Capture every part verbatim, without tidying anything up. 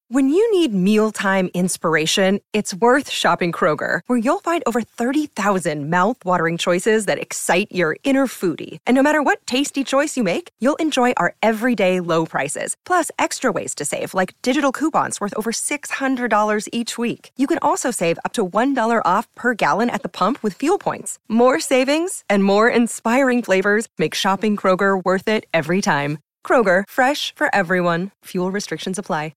When you need mealtime inspiration, it's worth shopping Kroger, where you'll find over thirty thousand mouth-watering choices that excite your inner foodie. And no matter what tasty choice you make, you'll enjoy our everyday low prices, plus extra ways to save, like digital coupons worth over six hundred dollars each week. You can also save up to one dollar off per gallon at the pump with fuel points. More savings and more inspiring flavors make shopping Kroger worth it every time. Kroger, fresh for everyone. Fuel restrictions apply.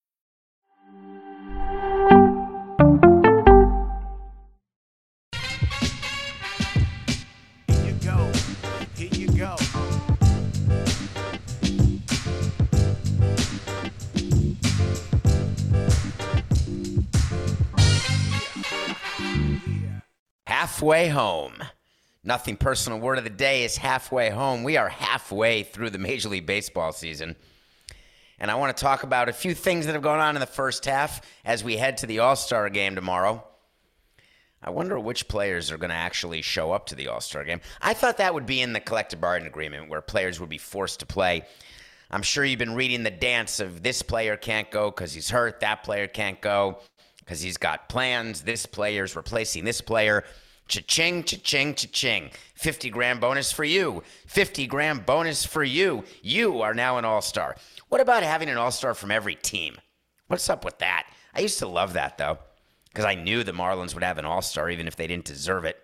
Halfway home. Nothing personal. Word of the day is halfway home. We are halfway through the Major League Baseball season. And I want to talk about a few things that have gone on in the first half as we head to the All-Star game tomorrow. I wonder which players are going to actually show up to the All-Star game. I thought that would be in the collective bargaining agreement where players would be forced to play. I'm sure you've been reading the dance of this player can't go because he's hurt, that player can't go because he's got plans, this player's replacing this player. Cha-ching, cha-ching, cha-ching. fifty grand bonus for you. fifty grand bonus for you. You are now an all-star. What about having an all-star from every team? What's up with that? I used to love that, though, because I knew the Marlins would have an all-star even if they didn't deserve it.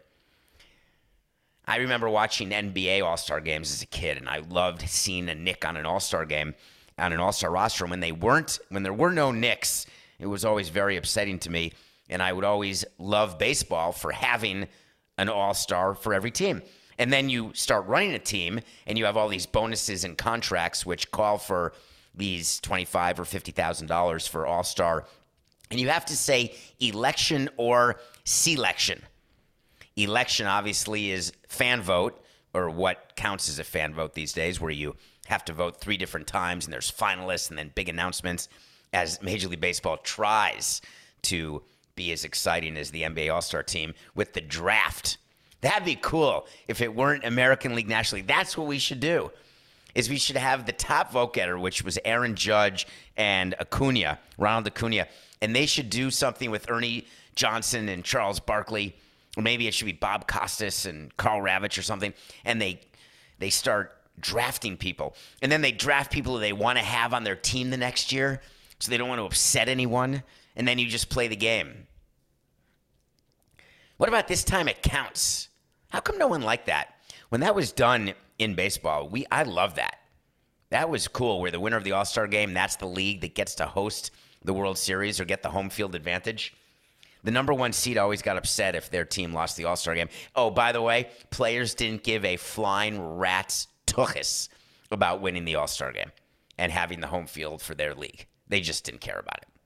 I remember watching N B A all-star games as a kid, and I loved seeing a Knick on an all-star game, on an all-star roster. And when they weren't, when there were no Knicks, it was always very upsetting to me. And I would always love baseball for having an all-star for every team. And then you start running a team, and you have all these bonuses and contracts which call for these twenty-five thousand dollars or fifty thousand dollars for all-star. And you have to say election or selection. Election, obviously, is fan vote, or what counts as a fan vote these days, where you have to vote three different times, and there's finalists and then big announcements as Major League Baseball tries to be as exciting as the N B A All-Star team with the draft. That'd be cool if it weren't American League, National League. That's what we should do, is we should have the top vote getter, which was Aaron Judge and Acuna, Ronald Acuna, and they should do something with Ernie Johnson and Charles Barkley, or maybe it should be Bob Costas and Carl Ravitch or something, and they they start drafting people. And then they draft people that they want to have on their team the next year, so they don't want to upset anyone, and then you just play the game. What about this time it counts? How come no one liked that? When that was done in baseball, we I love that. That was cool, where the winner of the All-Star game, that's the league that gets to host the World Series or get the home field advantage. The number one seed always got upset if their team lost the All-Star game. Oh, by the way, players didn't give a flying rat's tuchus about winning the All-Star game and having the home field for their league. They just didn't care about it.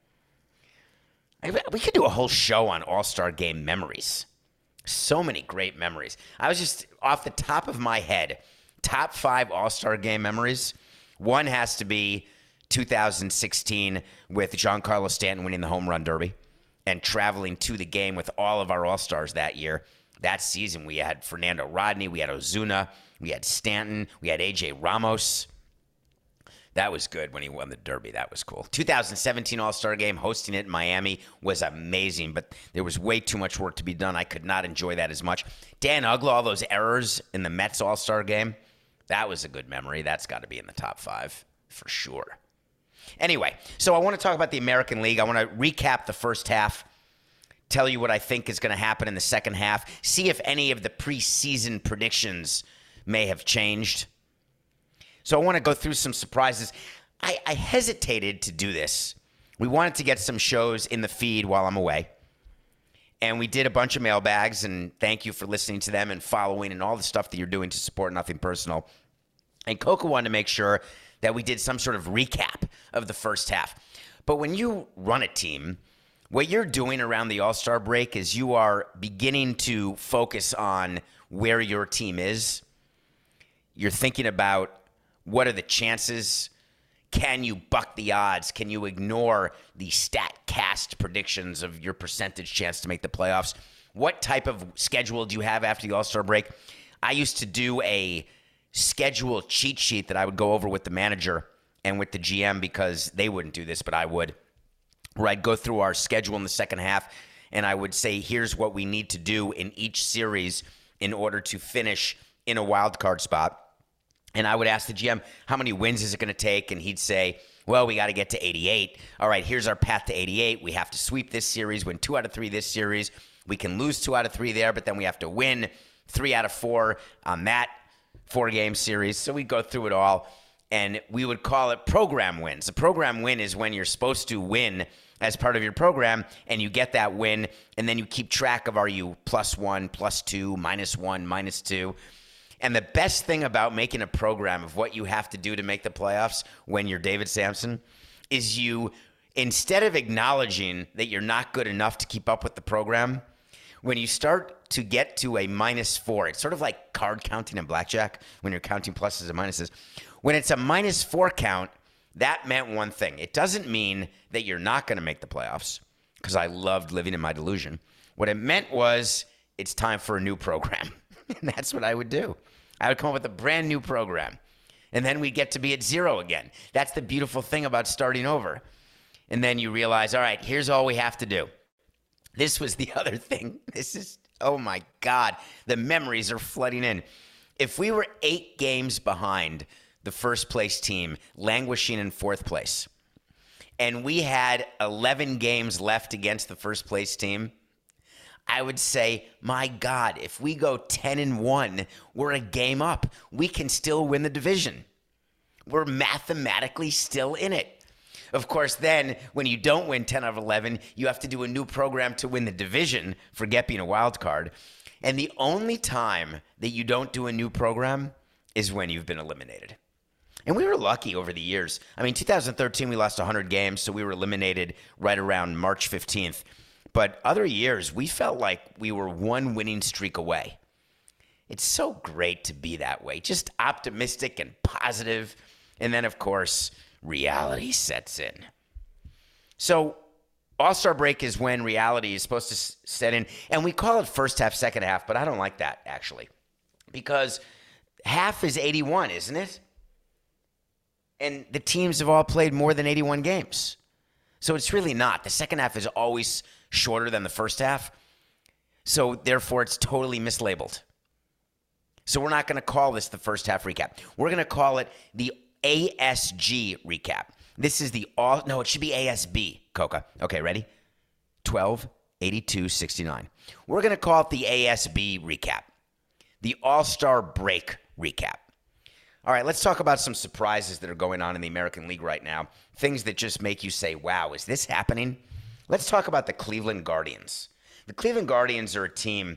We could do a whole show on All-Star game memories. So many great memories. I was just, off the top of my head, top five All-Star game memories. One has to be two thousand sixteen with Giancarlo Stanton winning the home run derby and traveling to the game with all of our All-Stars that year. That season, we had Fernando Rodney, we had Ozuna, we had Stanton, we had A J Ramos. That was good when he won the Derby. That was cool. two thousand seventeen All-Star Game, hosting it in Miami was amazing, but there was way too much work to be done. I could not enjoy that as much. Dan Uggla, all those errors in the Mets All-Star Game, that was a good memory. That's got to be in the top five for sure. Anyway, so I want to talk about the American League. I want to recap the first half, tell you what I think is going to happen in the second half, see if any of the preseason predictions may have changed. So I want to go through some surprises. I, I hesitated to do this. We wanted to get some shows in the feed while I'm away. And we did a bunch of mailbags, and thank you for listening to them and following and all the stuff that you're doing to support Nothing Personal. And Coco wanted to make sure that we did some sort of recap of the first half. But when you run a team, what you're doing around the All-Star break is you are beginning to focus on where your team is. You're thinking about, what are the chances? Can you buck the odds? Can you ignore the StatCast predictions of your percentage chance to make the playoffs? What type of schedule do you have after the All-Star break? I used to do a schedule cheat sheet that I would go over with the manager and with the G M, because they wouldn't do this, but I would, where I'd go through our schedule in the second half, and I would say, here's what we need to do in each series in order to finish in a wild card spot. And I would ask the G M, how many wins is it going to take? And he'd say, well, we got to get to eighty-eight. All right, here's our path to eighty-eight. We have to sweep this series, win two out of three this series. We can lose two out of three there, but then we have to win three out of four on that four-game series. So we go through it all, and we would call it program wins. A program win is when you're supposed to win as part of your program, and you get that win, and then you keep track of, are you plus one, plus two, minus one, minus two. And the best thing about making a program of what you have to do to make the playoffs when you're David Samson is you, instead of acknowledging that you're not good enough to keep up with the program, when you start to get to a minus four, it's sort of like card counting in blackjack when you're counting pluses and minuses. When it's a minus four count, that meant one thing. It doesn't mean that you're not going to make the playoffs, because I loved living in my delusion. What it meant was it's time for a new program. And that's what I would do. I would come up with a brand new program. And then we'd get to be at zero again. That's the beautiful thing about starting over. And then you realize, all right, here's all we have to do. This was the other thing. This is, oh my God, the memories are flooding in. If we were eight games behind the first place team, languishing in fourth place, and we had eleven games left against the first place team, I would say, my God, if we go ten and one, we're a game up. We can still win the division. We're mathematically still in it. Of course, then when you don't win ten out of eleven, you have to do a new program to win the division. Forget being a wild card. And the only time that you don't do a new program is when you've been eliminated. And we were lucky over the years. I mean, two thousand thirteen, we lost one hundred games, so we were eliminated right around March fifteenth. But other years, we felt like we were one winning streak away. It's so great to be that way, just optimistic and positive. And then, of course, reality sets in. So All-Star break is when reality is supposed to set in. And we call it first half, second half, but I don't like that, actually. Because half is eighty-one, isn't it? And the teams have all played more than eighty-one games. So it's really not. The second half is always shorter than the first half. So therefore, it's totally mislabeled. So we're not going to call this the first half recap. We're going to call it the A S G recap. This is the all, no, it should be A S B, Coca. Okay, ready? twelve, eighty-two, sixty-nine. We're going to call it the A S B recap. The All-Star break recap. All right, let's talk about some surprises that are going on in the American League right now. Things that just make you say, wow, is this happening? Let's talk about the Cleveland Guardians. The Cleveland Guardians are a team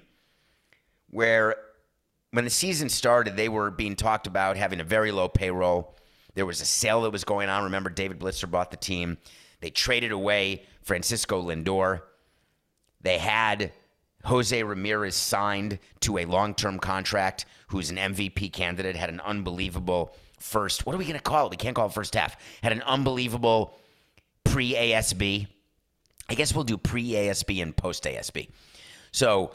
where when the season started, they were being talked about having a very low payroll. There was a sale that was going on. Remember, David Blitzer bought the team. They traded away Francisco Lindor. They had Jose Ramirez signed to a long-term contract, who's an M V P candidate, had an unbelievable first, what are we going to call it? We can't call it first half. Had an unbelievable pre-A S B. I guess we'll do pre-A S B and post-A S B. So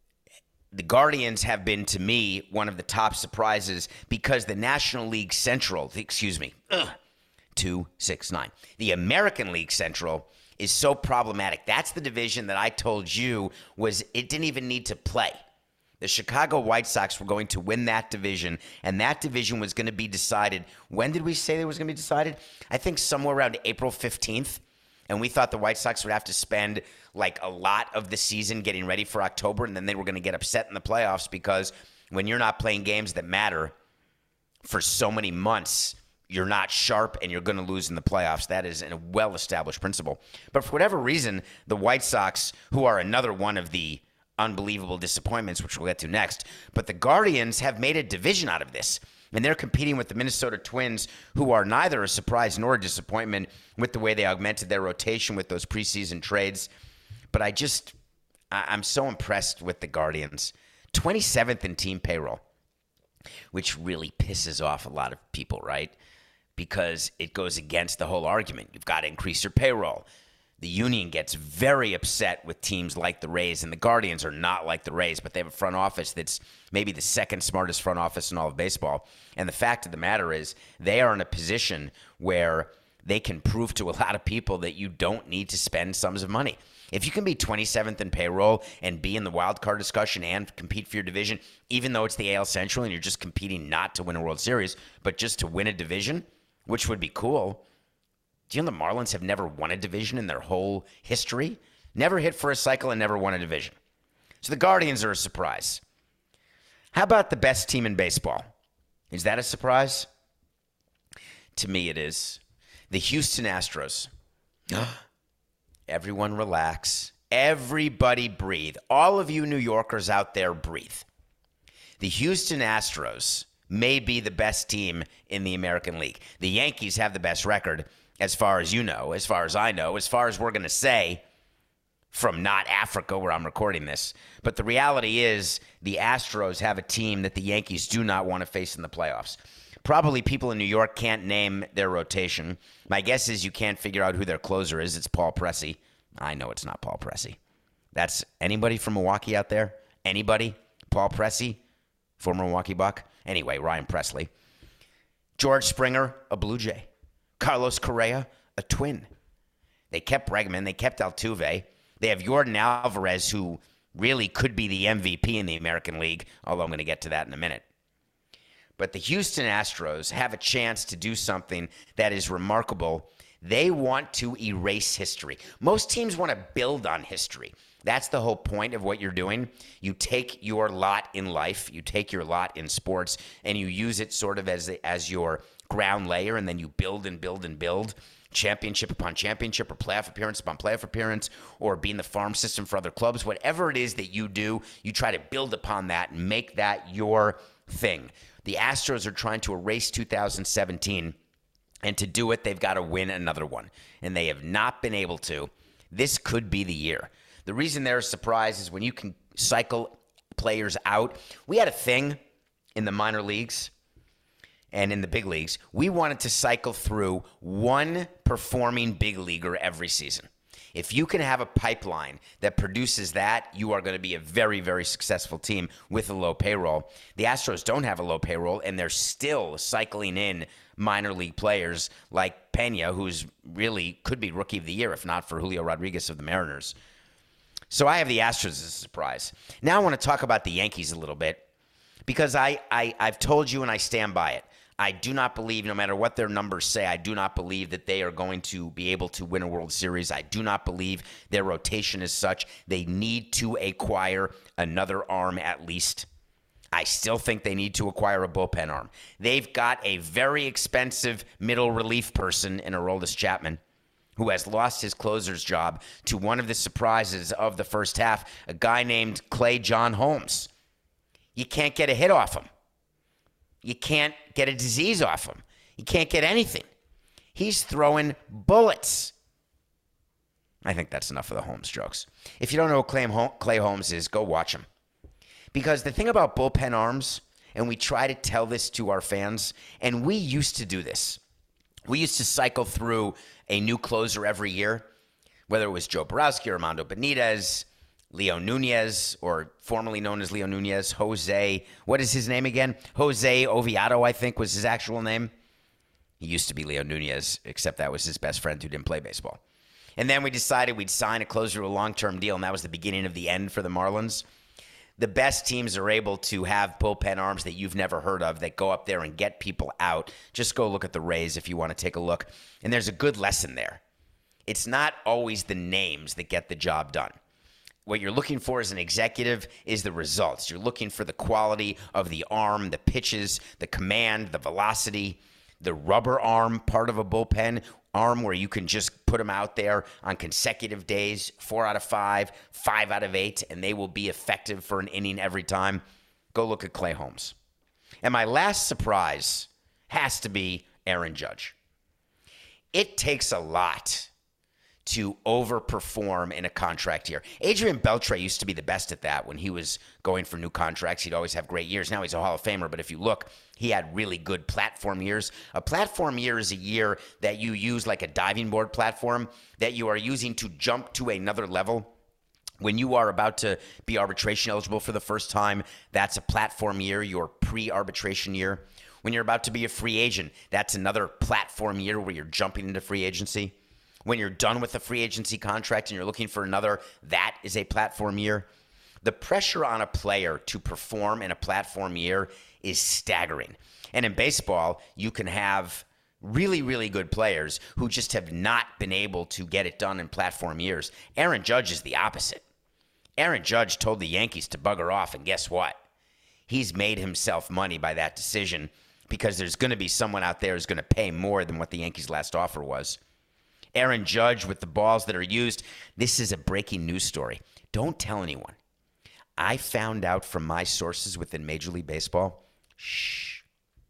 the Guardians have been, to me, one of the top surprises because the National League Central, excuse me, ugh, two, six, nine. The American League Central is so problematic. That's the division that I told you was it didn't even need to play. The Chicago White Sox were going to win that division, and that division was going to be decided. When did we say it was going to be decided? I think somewhere around April fifteenth. And we thought the White Sox would have to spend like a lot of the season getting ready for October, and then they were going to get upset in the playoffs because when you're not playing games that matter for so many months, you're not sharp and you're going to lose in the playoffs. That is a well-established principle. But for whatever reason, the White Sox, who are another one of the unbelievable disappointments, which we'll get to next, but the Guardians have made a division out of this. And they're competing with the Minnesota Twins, who are neither a surprise nor a disappointment with the way they augmented their rotation with those preseason trades. But I just, I'm so impressed with the Guardians. twenty-seventh in team payroll, which really pisses off a lot of people, right? Because it goes against the whole argument. You've got to increase your payroll. The union gets very upset with teams like the Rays, and the Guardians are not like the Rays, but they have a front office that's maybe the second smartest front office in all of baseball. And the fact of the matter is they are in a position where they can prove to a lot of people that you don't need to spend sums of money. If you can be twenty-seventh in payroll and be in the wild card discussion and compete for your division, even though it's the A L Central and you're just competing not to win a World Series, but just to win a division, which would be cool. Do you know the Marlins have never won a division in their whole history? Never hit for a cycle and never won a division. So the Guardians are a surprise. How about the best team in baseball? Is that a surprise? To me, it is. The Houston Astros. Everyone relax. Everybody breathe. All of you New Yorkers out there, breathe. The Houston Astros may be the best team in the American League. The Yankees have the best record, as far as you know, as far as I know, as far as we're going to say from not Africa where I'm recording this. But the reality is the Astros have a team that the Yankees do not want to face in the playoffs. Probably people in New York can't name their rotation. My guess is you can't figure out who their closer is. It's Paul Pressey. I know it's not Paul Pressey. That's anybody from Milwaukee out there? Anybody? Paul Pressey, former Milwaukee Buck? Anyway, Ryan Presley. George Springer, a Blue Jay. Carlos Correa, a Twin. They kept Bregman. They kept Altuve. They have Yordan Alvarez, who really could be the M V P in the American League, although I'm going to get to that in a minute. But the Houston Astros have a chance to do something that is remarkable. They want to erase history. Most teams want to build on history. That's the whole point of what you're doing. You take your lot in life, you take your lot in sports, and you use it sort of as, as your ground layer, and then you build and build and build. Championship upon championship, or playoff appearance upon playoff appearance, or being the farm system for other clubs. Whatever it is that you do, you try to build upon that and make that your thing. The Astros are trying to erase two thousand seventeen, and to do it, they've got to win another one, and they have not been able to. This could be the year. The reason they're a surprise is when you can cycle players out. We had a thing in the minor leagues and in the big leagues. We wanted to cycle through one performing big leaguer every season. If you can have a pipeline that produces that, you are going to be a very, very successful team with a low payroll. The Astros don't have a low payroll, and they're still cycling in minor league players like Pena, who's really could be Rookie of the Year, if not for Julio Rodriguez of the Mariners. So I have the Astros as a surprise. Now I want to talk about the Yankees a little bit, because I, I, I've told you and I stand by it. I do not believe, no matter what their numbers say, I do not believe that they are going to be able to win a World Series. I do not believe their rotation is such. They need to acquire another arm at least. I still think they need to acquire a bullpen arm. They've got a very expensive middle relief person in Aroldis Chapman, who has lost his closer's job to one of the surprises of the first half, a guy named Clay John Holmes. You can't get a hit off him. You can't get a disease off him. You can't get anything. He's throwing bullets. I think that's enough of the Holmes jokes. If you don't know who Clay Holmes is, go watch him. Because the thing about bullpen arms, and we try to tell this to our fans, and we used to do this. We used to cycle through a new closer every year, whether it was Joe Borowski, Armando Benitez, Leo Nunez, or formerly known as Leo Nunez, Jose, what is his name again? Jose Oviedo, I think, was his actual name. He used to be Leo Nunez, except that was his best friend who didn't play baseball. And then we decided we'd sign a closer to a long-term deal, and that was the beginning of the end for the Marlins. The best teams are able to have bullpen arms that you've never heard of that go up there and get people out. Just go look at the Rays if you want to take a look. And there's a good lesson there. It's not always the names that get the job done. What you're looking for as an executive is the results. You're looking for the quality of the arm, the pitches, the command, the velocity, the rubber arm part of a bullpen arm where you can just put them out there on consecutive days, four out of five, five out of eight, and they will be effective for an inning every time. Go look at Clay Holmes. And my last surprise has to be Aaron Judge. It takes a lot to overperform in a contract year. Adrian Beltre used to be the best at that when he was going for new contracts. He'd always have great years. Now he's a Hall of Famer, but if you look, he had really good platform years. A platform year is a year that you use like a diving board platform that you are using to jump to another level. When you are about to be arbitration eligible for the first time, that's a platform year, your pre-arbitration year. When you're about to be a free agent, that's another platform year where you're jumping into free agency. When you're done with the free agency contract and you're looking for another, that is a platform year. The pressure on a player to perform in a platform year is staggering. And in baseball, you can have really, really good players who just have not been able to get it done in platform years. Aaron Judge is the opposite. Aaron Judge told the Yankees to bugger off, and guess what? He's made himself money by that decision because there's going to be someone out there who's going to pay more than what the Yankees' last offer was. Aaron Judge with the balls that are used. This is a breaking news story. Don't tell anyone. I found out from my sources within Major League Baseball, shh,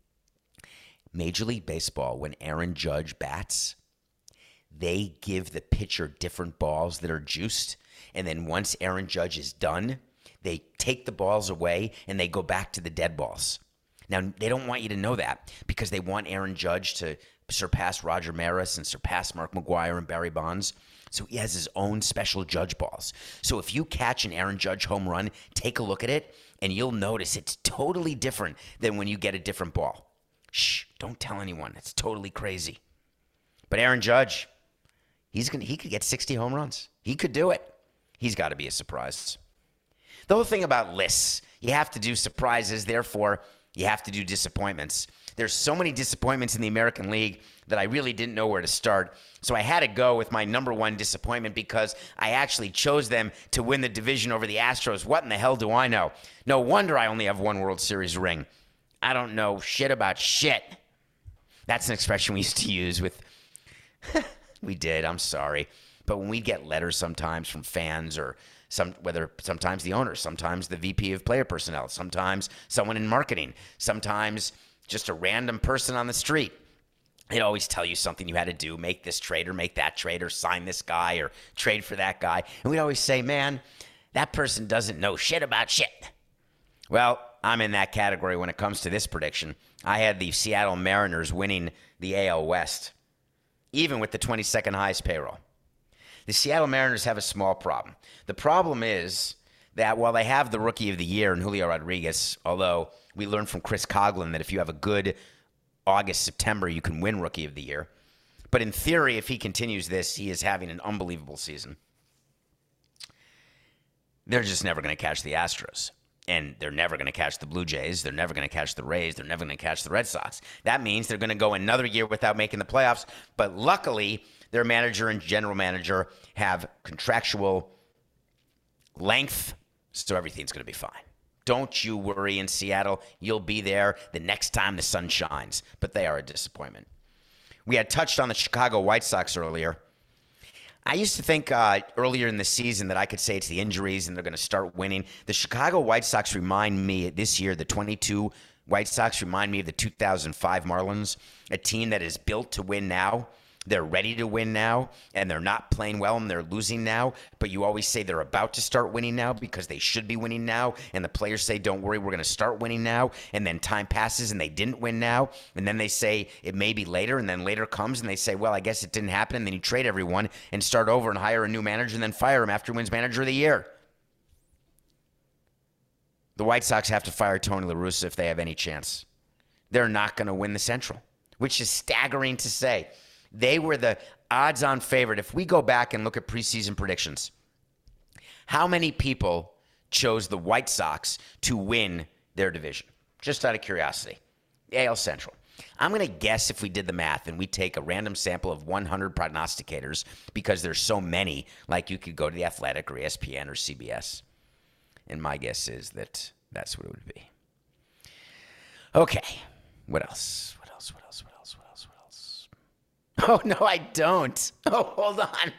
Major League Baseball, when Aaron Judge bats, they give the pitcher different balls that are juiced, and then once Aaron Judge is done, they take the balls away and they go back to the dead balls. Now, they don't want you to know that because they want Aaron Judge to surpass Roger Maris and surpass Mark McGwire and Barry Bonds. So he has his own special Judge balls. So if you catch an Aaron Judge home run, take a look at it, and you'll notice it's totally different than when you get a different ball. Shh, don't tell anyone. It's totally crazy. But Aaron Judge, he's gonna, he could get sixty home runs. He could do it. He's got to be a surprise. The whole thing about lists, you have to do surprises, therefore you have to do disappointments. There's so many disappointments in the American League that I really didn't know where to start. So I had to go with my number one disappointment because I actually chose them to win the division over the Astros. What in the hell do I know? No wonder I only have one World Series ring. I don't know shit about shit. That's an expression we used to use with... we did, I'm sorry. But when we get letters sometimes from fans or some, whether sometimes the owner, sometimes the V P of player personnel, sometimes someone in marketing, sometimes just a random person on the street, they'd always tell you something you had to do, make this trade or make that trade or sign this guy or trade for that guy. And we'd always say, man, that person doesn't know shit about shit. Well, I'm in that category when it comes to this prediction. I had the Seattle Mariners winning the A L West, even with the twenty-second highest payroll. The Seattle Mariners have a small problem. The problem is that while they have the Rookie of the Year in Julio Rodriguez, although we learned from Chris Coughlin that if you have a good August, September, you can win Rookie of the Year. But in theory, if he continues this, he is having an unbelievable season. They're just never going to catch the Astros. And they're never going to catch the Blue Jays. They're never going to catch the Rays. They're never going to catch the Red Sox. That means they're going to go another year without making the playoffs. But luckily, their manager and general manager have contractual length, so everything's going to be fine. Don't you worry in Seattle. You'll be there the next time the sun shines. But they are a disappointment. We had touched on the Chicago White Sox earlier. I used to think uh, earlier in the season that I could say it's the injuries and they're going to start winning. The Chicago White Sox remind me this year, the twenty-two White Sox remind me of the two thousand five Marlins, a team that is built to win now. They're ready to win now, and they're not playing well, and they're losing now. But you always say they're about to start winning now because they should be winning now. And the players say, don't worry, we're going to start winning now. And then time passes, and they didn't win now. And then they say it may be later, and then later comes, and they say, well, I guess it didn't happen. And then you trade everyone and start over and hire a new manager and then fire him after he wins Manager of the Year. The White Sox have to fire Tony La Russa if they have any chance. They're not going to win the Central, which is staggering to say. They were the odds-on favorite. If we go back and look at preseason predictions, how many people chose the White Sox to win their division? Just out of curiosity. A L Central. I'm going to guess if we did the math and we take a random sample of one hundred prognosticators, because there's so many, like you could go to The Athletic or E S P N or C B S. And my guess is that that's what it would be. Okay. What else? What else? What else? What else? What else? What else? Oh, no, I don't. Oh, hold on.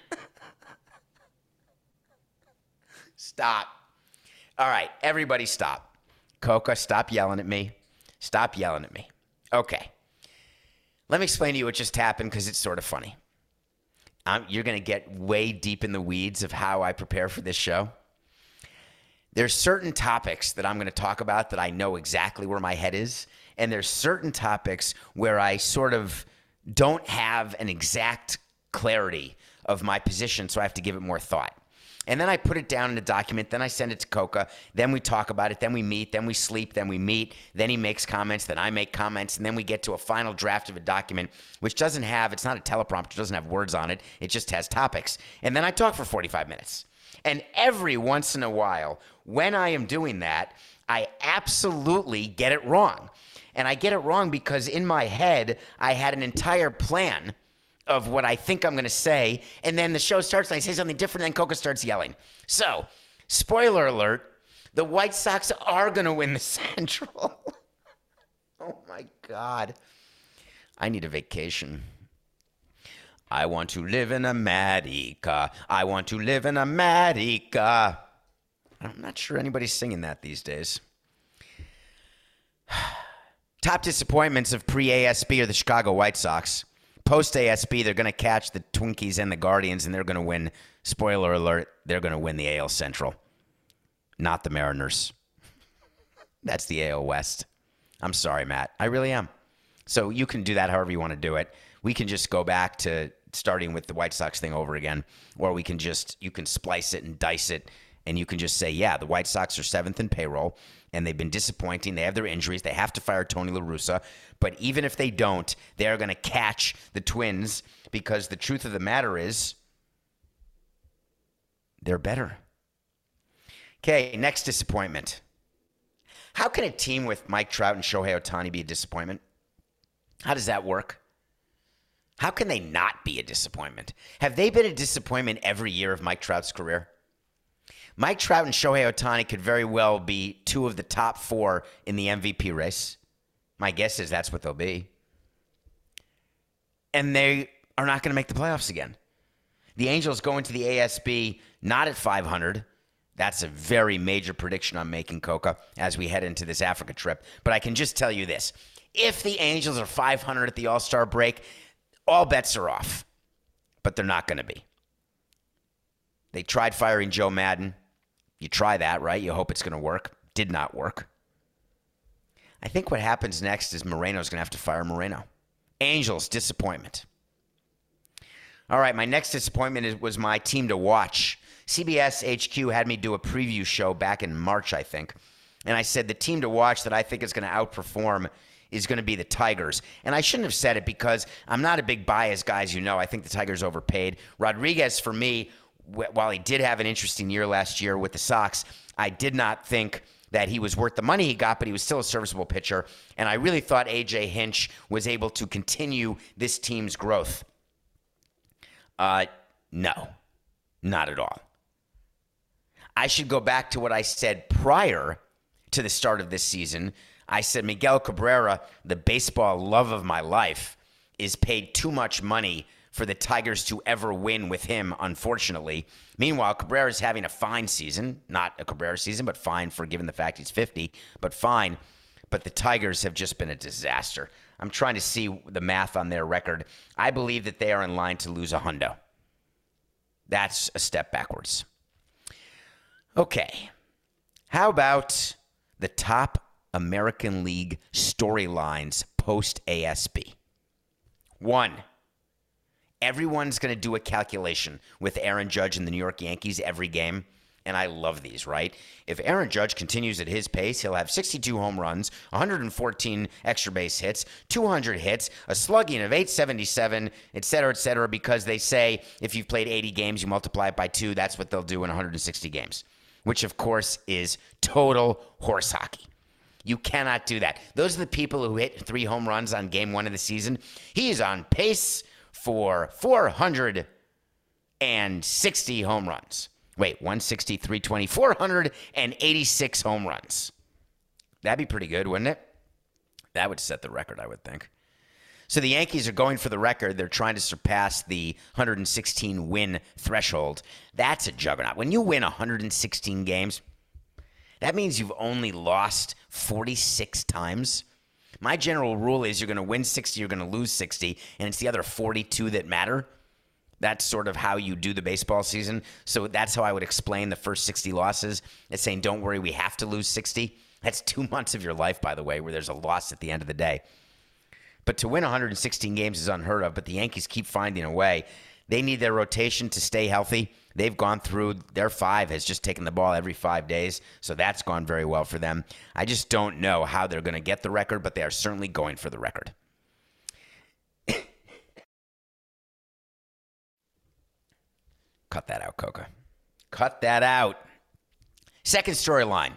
Stop. All right, everybody stop. Coca, stop yelling at me. Stop yelling at me. Okay. Let me explain to you what just happened because it's sort of funny. Um, you're going to get way deep in the weeds of how I prepare for this show. There's certain topics that I'm going to talk about that I know exactly where my head is, and there's certain topics where I sort of don't have an exact clarity of my position, so I have to give it more thought. And then I put it down in a document. Then I send it to Coca. Then we talk about it. Then we meet. Then we sleep. Then we meet. Then he makes comments. Then I make comments. And then we get to a final draft of a document, which doesn't have, it's not a teleprompter, doesn't have words on it. It just has topics. And then I talk for forty-five minutes. And every once in a while, when I am doing that, I absolutely get it wrong. And I get it wrong because in my head, I had an entire plan of what I think I'm going to say, and then the show starts and I say something different, and then Coca starts yelling. So, spoiler alert, the White Sox are going to win the Central. Oh, my God. I need a vacation. I want to live in America. I want to live in America. I'm not sure anybody's singing that these days. Top disappointments of pre-A S B are the Chicago White Sox. Post-A S B, they're going to catch the Twinkies and the Guardians, and they're going to win. Spoiler alert, they're going to win the A L Central. Not the Mariners. That's the A L West. I'm sorry, Matt. I really am. So you can do that however you want to do it. We can just go back to starting with the White Sox thing over again, or we can just, you can splice it and dice it, and you can just say, yeah, the White Sox are seventh in payroll, and they've been disappointing. They have their injuries. They have to fire Tony La Russa. But even if they don't, they're going to catch the Twins because the truth of the matter is they're better. Okay, next disappointment. How can a team with Mike Trout and Shohei Ohtani be a disappointment? How does that work? How can they not be a disappointment? Have they been a disappointment every year of Mike Trout's career? Mike Trout and Shohei Ohtani could very well be two of the top four in the M V P race. My guess is that's what they'll be. And they are not going to make the playoffs again. The Angels go into the A S B not at five hundred. That's a very major prediction I'm making, Coca, as we head into this Africa trip. But I can just tell you this. If the Angels are five hundred at the All-Star break, all bets are off. But they're not going to be. They tried firing Joe Madden. You try that, right? You hope it's going to work. Did not work. I think what happens next is Moreno's going to have to fire Moreno. Angels, disappointment. All right, my next disappointment is, was my team to watch. C B S H Q had me do a preview show back in March, I think. And I said the team to watch that I think is going to outperform is going to be the Tigers. And I shouldn't have said it because I'm not a big bias guy, as you know. I think the Tigers overpaid. Rodriguez, for me, while he did have an interesting year last year with the Sox, I did not think that he was worth the money he got, but he was still a serviceable pitcher. And I really thought A J Hinch was able to continue this team's growth. Uh, no, not at all. I should go back to what I said prior to the start of this season. I said Miguel Cabrera, the baseball love of my life, is paid too much money for the Tigers to ever win with him, unfortunately. Meanwhile, Cabrera's having a fine season. Not a Cabrera season, but fine for given the fact he's fifty, but fine. But the Tigers have just been a disaster. I'm trying to see the math on their record. I believe that they are in line to lose a hundo. That's a step backwards. Okay. How about the top American League storylines post-A S B? One, everyone's going to do a calculation with Aaron Judge and the New York Yankees every game. And I love these, right? If Aaron Judge continues at his pace, he'll have sixty-two home runs, one hundred fourteen extra base hits, two hundred hits, a slugging of eight seventy-seven, et cetera, et cetera, because they say if you've played eighty games, you multiply it by two. That's what they'll do in one hundred sixty games, which, of course, is total horse hockey. You cannot do that. Those are the people who hit three home runs on game one of the season. He is on pace for four hundred sixty home runs. Wait, one sixty, three twenty, four hundred eighty-six home runs. That'd be pretty good, wouldn't it? That would set the record, I would think. So the Yankees are going for the record. They're trying to surpass the one hundred sixteen win threshold. That's a juggernaut. When you win one hundred sixteen games, that means you've only lost forty-six times. My general rule is you're going to win sixty, you're going to lose sixty, and it's the other forty-two that matter. That's sort of how you do the baseball season. So that's how I would explain the first sixty losses. It's saying, don't worry, we have to lose sixty. That's two months of your life, by the way, where there's a loss at the end of the day. But to win one hundred sixteen games is unheard of, but the Yankees keep finding a way. They need their rotation to stay healthy. They've gone through, their five has just taken the ball every five days, so that's gone very well for them. I just don't know how they're going to get the record, but they are certainly going for the record. Cut that out, Coca. Cut that out. Second storyline.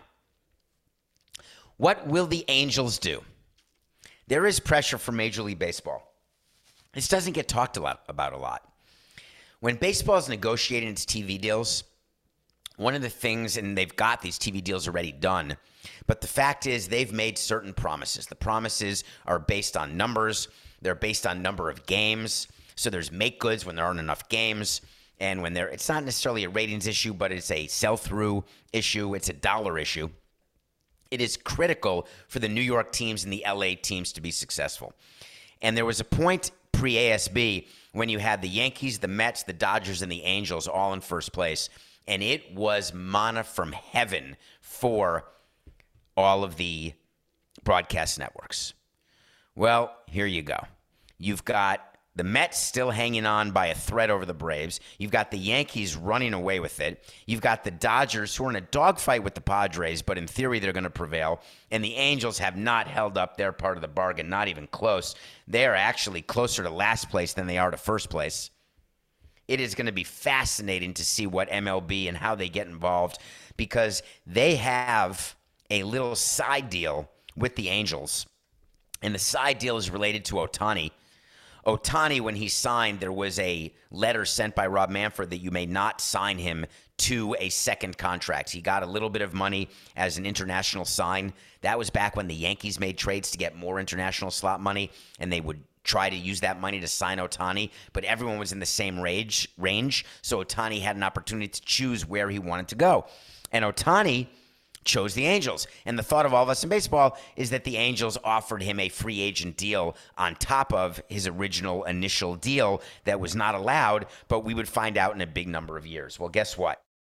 What will the Angels do? There is pressure from Major League Baseball. This doesn't get talked a lot about a lot. When baseball is negotiating its T V deals, one of the things, and they've got these T V deals already done, but the fact is they've made certain promises. The promises are based on numbers. They're based on number of games. So there's make goods when there aren't enough games. And when there, it's not necessarily a ratings issue, but it's a sell-through issue. It's a dollar issue. It is critical for the New York teams and the L A teams to be successful. And there was a point pre-A S B when you had the Yankees, the Mets, the Dodgers, and the Angels all in first place. And it was manna from heaven for all of the broadcast networks. Well, here you go. You've got the Mets still hanging on by a thread over the Braves. You've got the Yankees running away with it. You've got the Dodgers who are in a dogfight with the Padres, but in theory they're going to prevail. And the Angels have not held up their part of the bargain, not even close. They are actually closer to last place than they are to first place. It is going to be fascinating to see what M L B and how they get involved, because they have a little side deal with the Angels. And the side deal is related to Ohtani. Ohtani, when he signed, there was a letter sent by Rob Manfred that you may not sign him to a second contract. He got a little bit of money as an international sign. That was back when the Yankees made trades to get more international slot money, and they would try to use that money to sign Ohtani, but everyone was in the same range, range, so Ohtani had an opportunity to choose where he wanted to go. And Ohtani chose the Angels. And the thought of all of us in baseball is that the Angels offered him a free agent deal on top of his original initial deal that was not allowed, but we would find out in a big number of years. Well, guess what?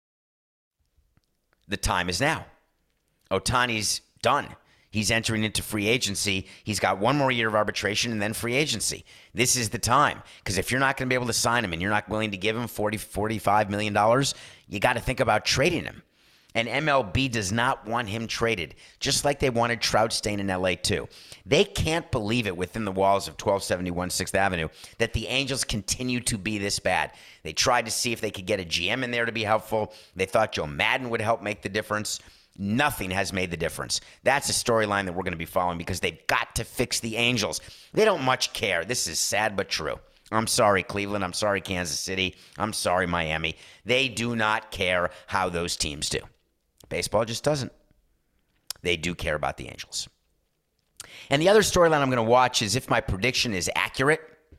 The time is now. Ohtani's done. He's entering into free agency. He's got one more year of arbitration and then free agency. This is the time. Because if you're not going to be able to sign him and you're not willing to give him forty, forty-five million dollars, you got to think about trading him. And M L B does not want him traded, just like they wanted Trout staying in L A too. They can't believe it within the walls of twelve seventy-one sixth Avenue that the Angels continue to be this bad. They tried to see if they could get a G M in there to be helpful. They thought Joe Madden would help make the difference. Nothing has made the difference. That's a storyline that we're going to be following because they've got to fix the Angels. They don't much care. This is sad but true. I'm sorry, Cleveland. I'm sorry, Kansas City. I'm sorry, Miami. They do not care how those teams do. Baseball just doesn't. They do care about the Angels. And the other storyline I'm going to watch is if my prediction is accurate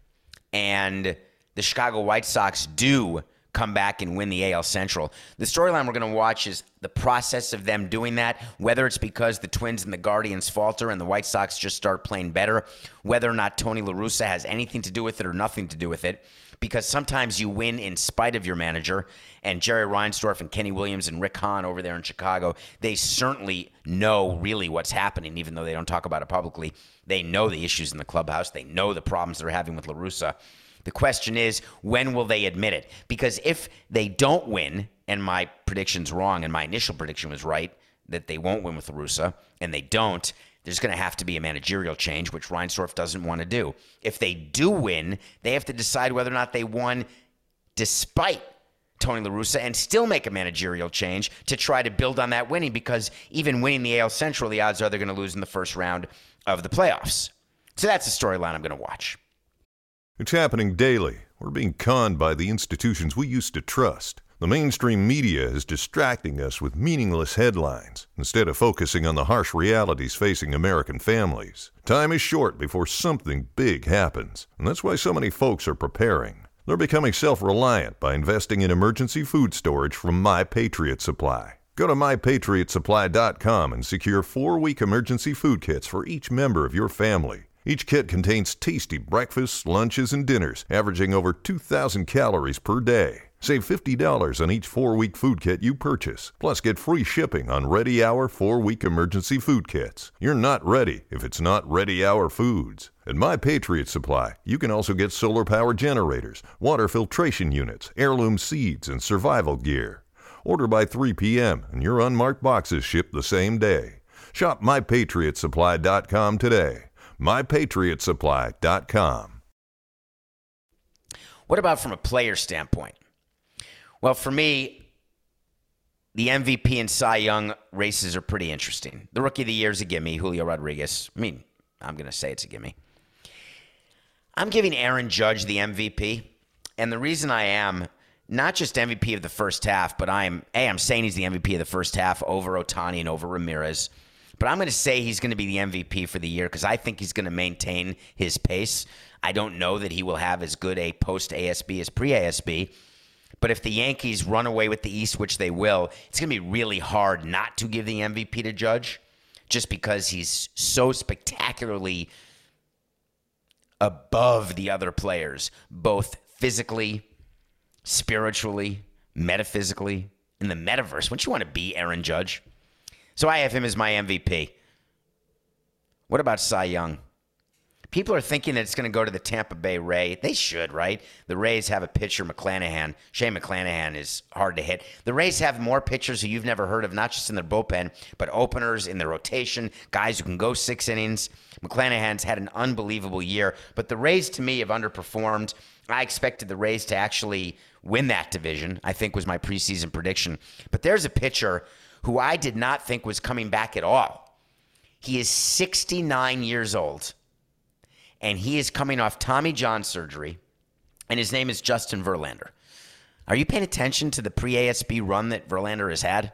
and the Chicago White Sox do come back and win the A L Central. The storyline we're going to watch is the process of them doing that, whether it's because the Twins and the Guardians falter and the White Sox just start playing better, whether or not Tony La Russa has anything to do with it or nothing to do with it. Because sometimes you win in spite of your manager, and Jerry Reinsdorf and Kenny Williams and Rick Hahn over there in Chicago, they certainly know really what's happening, even though they don't talk about it publicly. They know the issues in the clubhouse. They know the problems they're having with La Russa. The question is, when will they admit it? Because if they don't win, and my prediction's wrong, and my initial prediction was right, that they won't win with La Russa, and they don't, there's going to have to be a managerial change, which Reinsdorf doesn't want to do. If they do win, they have to decide whether or not they won despite Tony La Russa and still make a managerial change to try to build on that winning, because even winning the A L Central, the odds are they're going to lose in the first round of the playoffs. So that's the storyline I'm going to watch. It's happening daily. We're being conned by the institutions we used to trust. The mainstream media is distracting us with meaningless headlines instead of focusing on the harsh realities facing American families. Time is short before something big happens, and that's why so many folks are preparing. They're becoming self-reliant by investing in emergency food storage from My Patriot Supply. Go to my patriot supply dot com and secure four-week emergency food kits for each member of your family. Each kit contains tasty breakfasts, lunches, and dinners, averaging over two thousand calories per day. Save fifty dollars on each four-week food kit you purchase. Plus, get free shipping on Ready Hour four-week emergency food kits. You're not ready if it's not Ready Hour Foods. At My Patriot Supply, you can also get solar power generators, water filtration units, heirloom seeds, and survival gear. Order by three p.m. and your unmarked boxes ship the same day. Shop my patriot supply dot com today. my patriot supply dot com. What about from a player standpoint? Well, for me, the M V P and Cy Young races are pretty interesting. The Rookie of the Year is a gimme, Julio Rodriguez. I mean, I'm going to say it's a gimme. I'm giving Aaron Judge the M V P, and the reason I am, not just M V P of the first half, but I'm, A, I'm saying he's the M V P of the first half over Ohtani and over Ramirez, but I'm going to say he's going to be the M V P for the year because I think he's going to maintain his pace. I don't know that he will have as good a post-A S B as pre-A S B, but if the Yankees run away with the East, which they will, it's going to be really hard not to give the M V P to Judge just because he's so spectacularly above the other players, both physically, spiritually, metaphysically, in the metaverse. Wouldn't you want to be Aaron Judge? So I have him as my M V P. What about Cy Young? People are thinking that it's going to go to the Tampa Bay Rays. They should, right? The Rays have a pitcher, McClanahan. Shane McClanahan is hard to hit. The Rays have more pitchers who you've never heard of, not just in their bullpen, but openers in their rotation, guys who can go six innings. McClanahan's had an unbelievable year, but the Rays, to me, have underperformed. I expected the Rays to actually win that division, I think was my preseason prediction. But there's a pitcher who I did not think was coming back at all. He is sixty-nine years old. And he is coming off Tommy John surgery, and his name is Justin Verlander. Are you paying attention to the pre-A S B run that Verlander has had?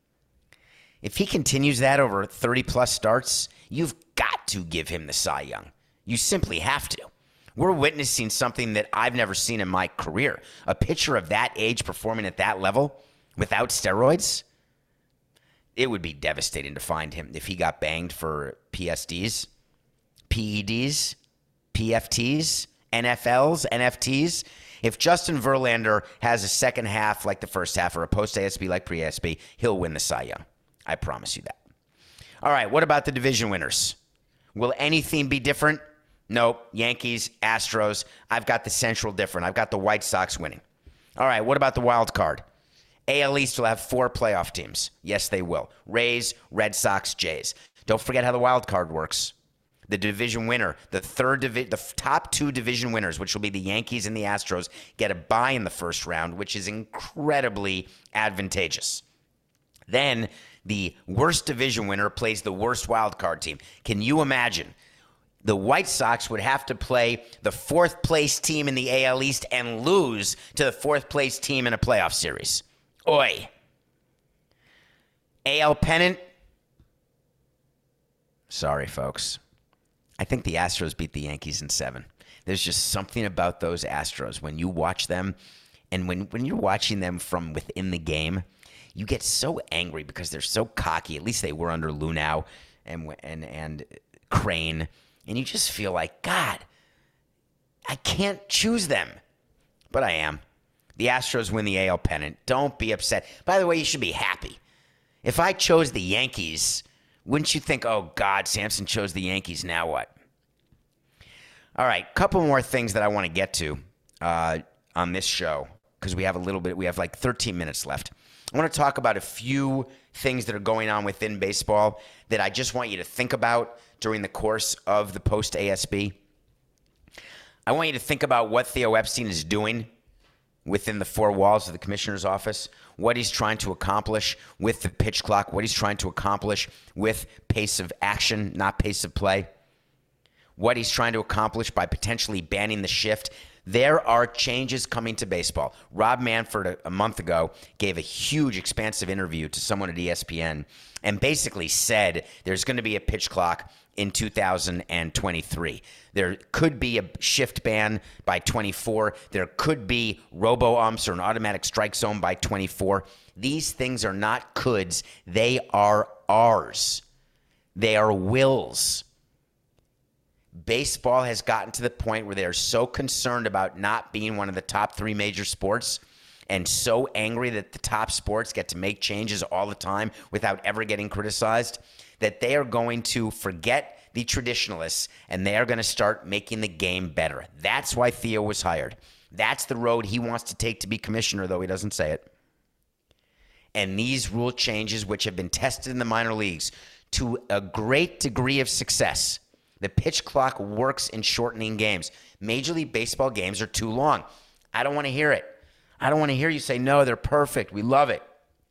If he continues that over thirty-plus starts, you've got to give him the Cy Young. You simply have to. We're witnessing something that I've never seen in my career. A pitcher of that age performing at that level without steroids, it would be devastating to find him if he got banged for P S Ds, P E Ds, P F Ts, N F Ls, N F Ts. If Justin Verlander has a second half like the first half or a post-A S B like pre-A S B, he'll win the Cy Young. I promise you that. All right, what about the division winners? Will anything be different? Nope. Yankees, Astros. I've got the Central different. I've got the White Sox winning. All right, what about the wild card? A L East will have four playoff teams. Yes, they will. Rays, Red Sox, Jays. Don't forget how the wild card works. The division winner, the third divi- the top two division winners, which will be the Yankees and the Astros, get a bye in the first round, which is incredibly advantageous. Then the worst division winner plays the worst wild card team. Can you imagine? The White Sox would have to play the fourth place team in the A L East and lose to the fourth place team in a playoff series. Oi. A L pennant? Sorry, folks. I think the Astros beat the Yankees in seven. There's just something about those Astros. When you watch them, and when, when you're watching them from within the game, you get so angry because they're so cocky. At least they were under Luhnow and and and Crane. And you just feel like, God, I can't choose them. But I am. The Astros win the A L pennant. Don't be upset. By the way, you should be happy. If I chose the Yankees, wouldn't you think, oh, God, Samson chose the Yankees, now what? All right, couple more things that I want to get to uh, on this show because we have a little bit, we have like thirteen minutes left. I want to talk about a few things that are going on within baseball that I just want you to think about during the course of the post-A S B. I want you to think about what Theo Epstein is doing within the four walls of the commissioner's office, what he's trying to accomplish with the pitch clock, what he's trying to accomplish with pace of action, not pace of play, what he's trying to accomplish by potentially banning the shift. There are changes coming to baseball. Rob Manfred, a, a month ago, gave a huge, expansive interview to someone at E S P N and basically said there's going to be a pitch clock in two thousand twenty-three. There could be a shift ban by twenty-four. There could be robo-umps or an automatic strike zone by twenty-four. These things are not coulds. They are ours. They are wills. Baseball has gotten to the point where they're so concerned about not being one of the top three major sports and so angry that the top sports get to make changes all the time without ever getting criticized, that they are going to forget the traditionalists and they are going to start making the game better. That's why Theo was hired. That's the road he wants to take to be commissioner, though he doesn't say it. And these rule changes, which have been tested in the minor leagues to a great degree of success. The pitch clock works in shortening games. Major League Baseball games are too long. I don't want to hear it. I don't want to hear you say, no, they're perfect. We love it.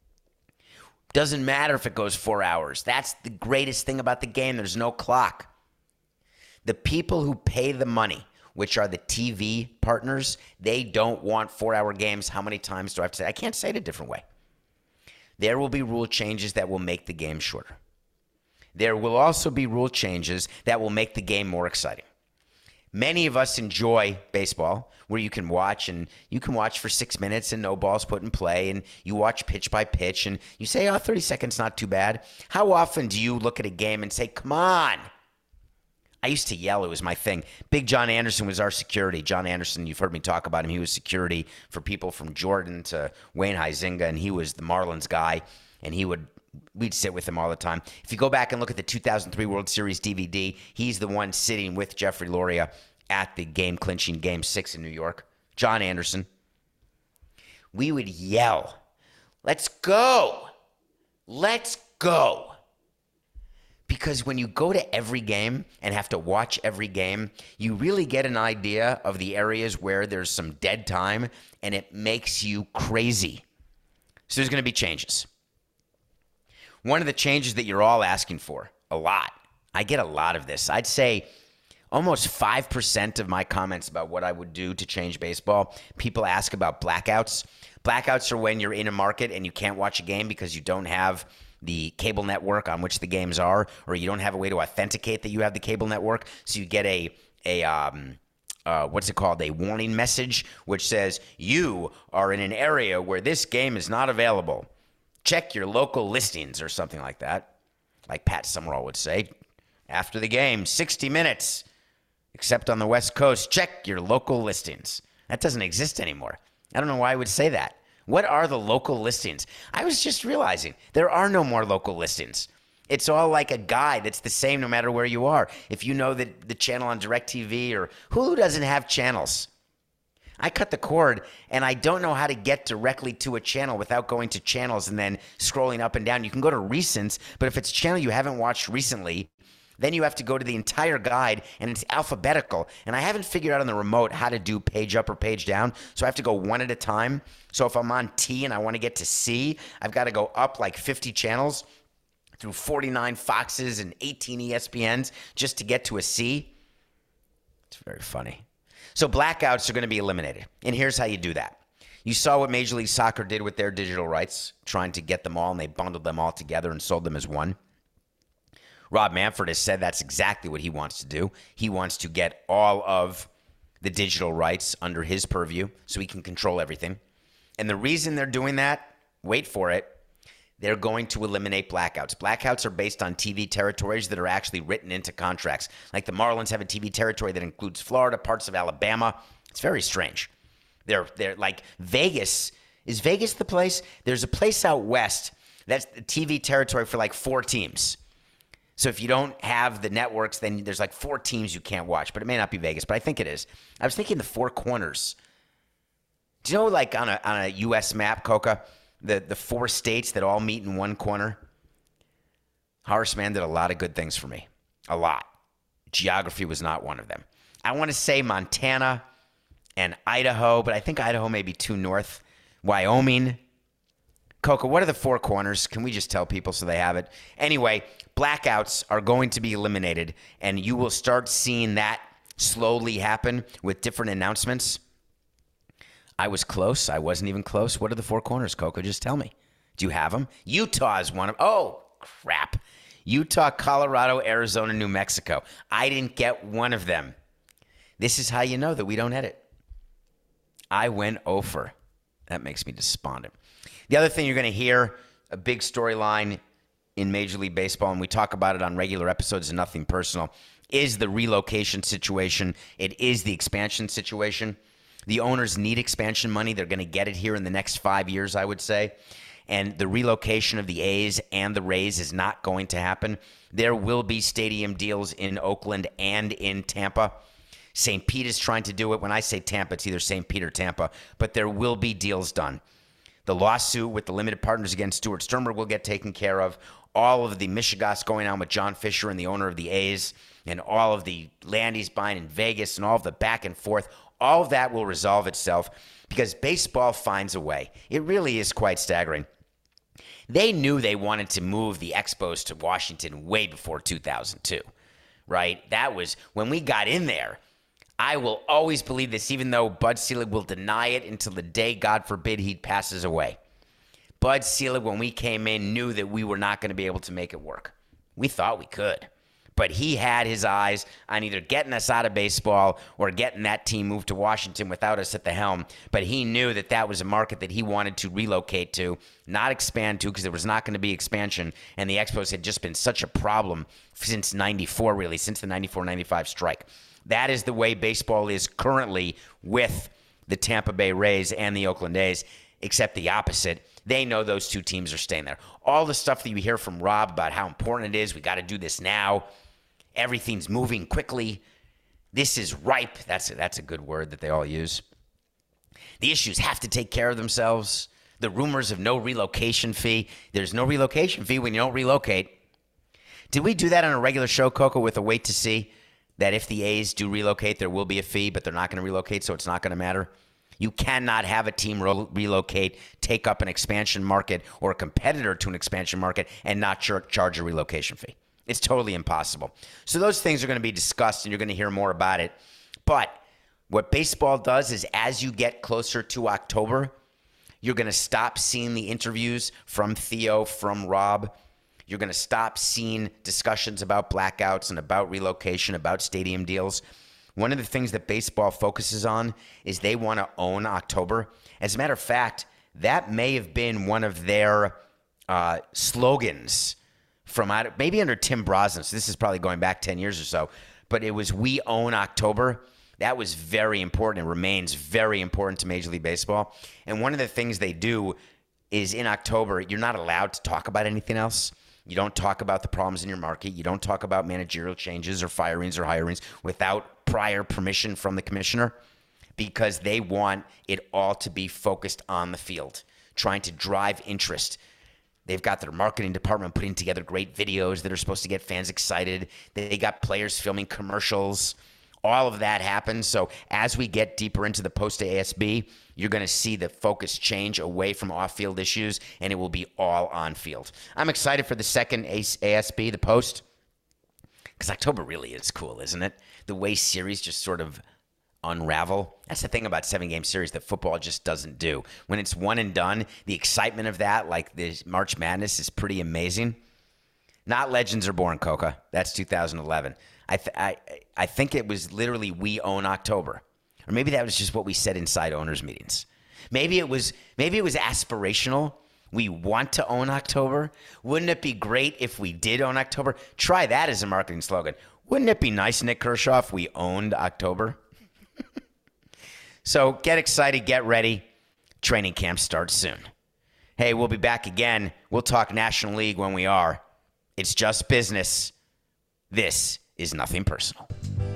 Doesn't matter if it goes four hours. That's the greatest thing about the game. There's no clock. The people who pay the money, which are the T V partners, they don't want four-hour games. How many times do I have to say? I can't say it a different way. There will be rule changes that will make the game shorter. There will also be rule changes that will make the game more exciting. Many of us enjoy baseball, where you can watch and you can watch for six minutes and no balls put in play, and you watch pitch by pitch, and you say, oh, thirty seconds, not too bad. How often do you look at a game and say, come on? I used to yell. It was my thing. Big John Anderson was our security. John Anderson, you've heard me talk about him. He was security for people from Jordan to Wayne Huizenga, and he was the Marlins guy, and he would we'd sit with him all the time. If you go back and look at the two thousand three World Series D V D, he's the one sitting with Jeffrey Loria at the game-clinching Game six in New York. John Anderson. We would yell, let's go. Let's go. Because when you go to every game and have to watch every game, you really get an idea of the areas where there's some dead time, and it makes you crazy. So there's going to be changes. One of the changes that you're all asking for, a lot. I get a lot of this. I'd say almost five percent of my comments about what I would do to change baseball, people ask about blackouts. Blackouts are when you're in a market and you can't watch a game because you don't have the cable network on which the games are, or you don't have a way to authenticate that you have the cable network. So you get a, a um, uh, what's it called? A warning message, which says, you are in an area where this game is not available. Check your local listings or something like that. Like Pat Summerall would say, after the game, sixty minutes, except on the West Coast, check your local listings. That doesn't exist anymore. I don't know why I would say that. What are the local listings? I was just realizing there are no more local listings. It's all like a guide that's the same no matter where you are. If you know that the channel on DirecTV or Hulu doesn't have channels. I cut the cord, and I don't know how to get directly to a channel without going to channels and then scrolling up and down. You can go to recents, but if it's a channel you haven't watched recently, then you have to go to the entire guide, and it's alphabetical. And I haven't figured out on the remote how to do page up or page down, so I have to go one at a time. So if I'm on T and I want to get to C, I've got to go up like fifty channels through forty-nine Foxes and eighteen E S P Ns just to get to a C. It's very funny. So blackouts are going to be eliminated. And here's how you do that. You saw what Major League Soccer did with their digital rights, trying to get them all, and they bundled them all together and sold them as one. Rob Manfred has said that's exactly what he wants to do. He wants to get all of the digital rights under his purview so he can control everything. And the reason they're doing that, wait for it, they're going to eliminate blackouts. Blackouts are based on T V territories that are actually written into contracts. Like the Marlins have a T V territory that includes Florida, parts of Alabama. It's very strange. They're they're like Vegas. Is Vegas the place? There's a place out west that's the T V territory for like four teams. So if you don't have the networks, then there's like four teams you can't watch. But it may not be Vegas, but I think it is. I was thinking the Four Corners. Do you know, like on a on a U S map, Coca, the, the four states that all meet in one corner? Horace Mann did a lot of good things for me. A lot. Geography was not one of them. I want to say Montana and Idaho, but I think Idaho may be too north. Wyoming. Coca, what are the four corners? Can we just tell people so they have it? Anyway, blackouts are going to be eliminated, and you will start seeing that slowly happen with different announcements. I was close. I wasn't even close. What are the four corners, Coca? Just tell me. Do you have them? Utah is one of them. Oh, crap. Utah, Colorado, Arizona, New Mexico. I didn't get one of them. This is how you know that we don't edit. I went over. That makes me despondent. The other thing you're going to hear, a big storyline in Major League Baseball, and we talk about it on regular episodes of Nothing Personal, is the relocation situation. It is the expansion situation. The owners need expansion money. They're going to get it here in the next five years, I would say. And the relocation of the A's and the Rays is not going to happen. There will be stadium deals in Oakland and in Tampa. Saint Pete is trying to do it. When I say Tampa, it's either Saint Pete or Tampa. But there will be deals done. The lawsuit with the limited partners against Stuart Sternberg will get taken care of. All of the mishigas going on with John Fisher and the owner of the A's, and all of the land he's buying in Vegas, and all of the back and forth, all of that will resolve itself because baseball finds a way. It really is quite staggering. They knew they wanted to move the Expos to Washington way before two thousand two, right? That was when we got in there. I will always believe this, even though Bud Selig will deny it until the day, God forbid, he passes away. Bud Selig, when we came in, knew that we were not going to be able to make it work. We thought we could. But he had his eyes on either getting us out of baseball or getting that team moved to Washington without us at the helm. But he knew that that was a market that he wanted to relocate to, not expand to, because there was not going to be expansion. And the Expos had just been such a problem since ninety-four, really, since the ninety-four ninety-five strike. That is the way baseball is currently with the Tampa Bay Rays and the Oakland A's, except the opposite. They know those two teams are staying there. All the stuff that you hear from Rob about how important it is, we got to do this now. Everything's moving quickly. This is ripe. That's a, that's a good word that they all use. The issues have to take care of themselves. The rumors of no relocation fee. There's no relocation fee when you don't relocate. Did we do that on a regular show, Coco, with a wait to see? That if the A's do relocate, there will be a fee, but they're not going to relocate, so it's not going to matter. You cannot have a team ro- relocate, take up an expansion market or a competitor to an expansion market and not char- charge a relocation fee. It's totally impossible. So those things are going to be discussed, and you're going to hear more about it. But what baseball does is as you get closer to October, you're going to stop seeing the interviews from Theo, from Rob. You're going to stop seeing discussions about blackouts and about relocation, about stadium deals. One of the things that baseball focuses on is they want to own October. As a matter of fact, that may have been one of their uh, slogans from maybe under Tim Brosnan. So this is probably going back ten years or so. But it was "We Own October." That was very important and remains very important to Major League Baseball. And one of the things they do is in October, you're not allowed to talk about anything else. You don't talk about the problems in your market. You don't talk about managerial changes or firings or hirings without prior permission from the commissioner, because they want it all to be focused on the field, trying to drive interest. They've got their marketing department putting together great videos that are supposed to get fans excited. They got players filming commercials. All of that happens. So as we get deeper into the post-A S B, you're going to see the focus change away from off-field issues, and it will be all on-field. I'm excited for the second A S B, the post, because October really is cool, isn't it? The way series just sort of unravel. That's the thing about seven-game series that football just doesn't do. When it's one and done, the excitement of that, like this March Madness, is pretty amazing. Not Legends Are Born, Coca. That's two thousand eleven. I, th- I I think it was literally "We Own October," or maybe that was just what we said inside owners' meetings. Maybe it was maybe it was aspirational. We want to own October. Wouldn't it be great if we did own October? Try that as a marketing slogan. Wouldn't it be nice, Nick Kershaw, if we owned October? So get excited, get ready. Training camp starts soon. Hey, we'll be back again. We'll talk National League when we are. It's just business. This is nothing personal.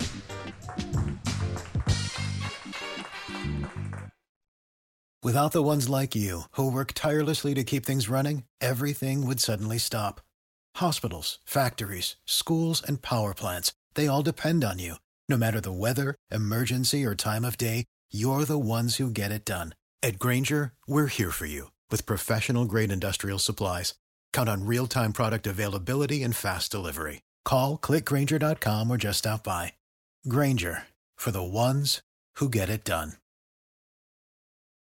Without the ones like you, who work tirelessly to keep things running, everything would suddenly stop. Hospitals, factories, schools, and power plants, they all depend on you. No matter the weather, emergency, or time of day, you're the ones who get it done. At Grainger, we're here for you with professional-grade industrial supplies. Count on real-time product availability and fast delivery. Call, click Grainger dot com, or just stop by. Grainger, for the ones who get it done.